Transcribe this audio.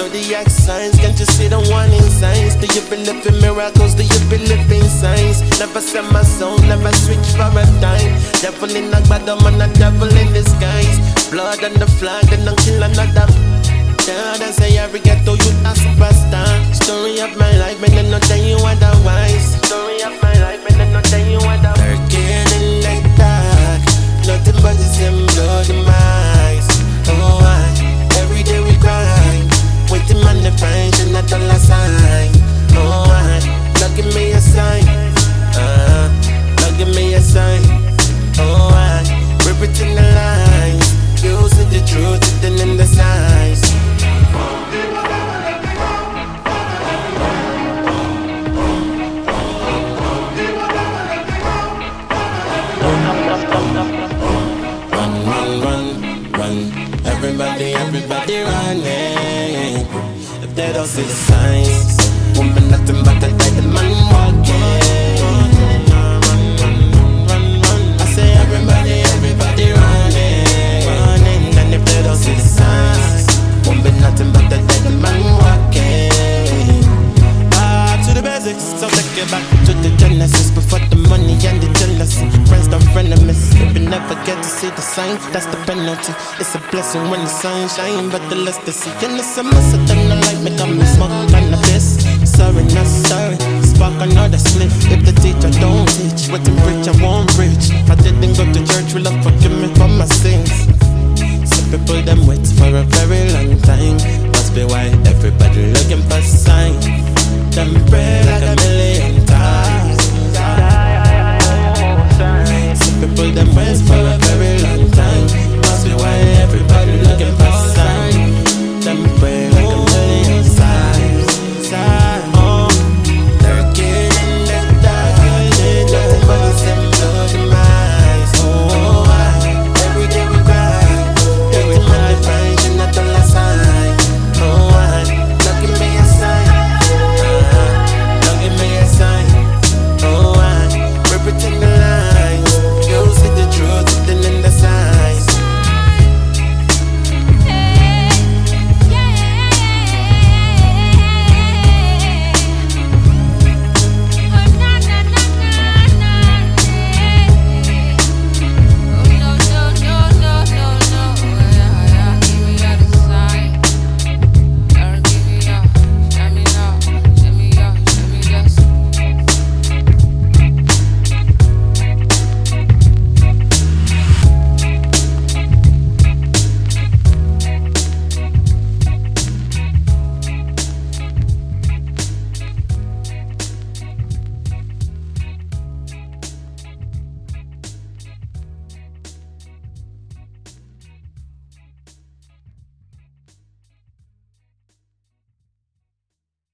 zodiac signs, can't you see the warning signs? Do you believe in miracles? Do you believe in signs? Never sell my soul, never switch for a dime. Devil in a bad man, a devil in disguise. Blood on the flag, then I'll kill another. Yeah, they say every ghetto youth a superstar. Story of my life, man, they not tell you otherwise. Story of my life, man, they not tell you otherwise. Working in the dark, nothing but the same blood in my eyes. Oh, every day we grind, waiting on the fine, and not the last sign. Oh, Lord, give me a sign. Lord, give me a sign. Oh, we're written the lines. You see the truth hidden in the signs. Run, everybody running. If they don't see the signs, won't be nothing but a dead man walking. I say everybody running. And if they don't see the signs, won't be nothing but a dead man walking. Back to the basics, so take it back to the genesis. Before the money and the jealousy, friends don't frenemies. If you never get to see the sign, that's the penalty. It's a blessing when the sun shine, but the less they see. And it's a mess, I don't like me, got me smoke cannabis. Sorry, not sorry, spark another spliff. If the teacher don't teach, what in preach, I won't preach. If I didn't go to church, will I forgive me for my sins? Some people them wait for a very long time. Must be why everybody looking for sign. Them pray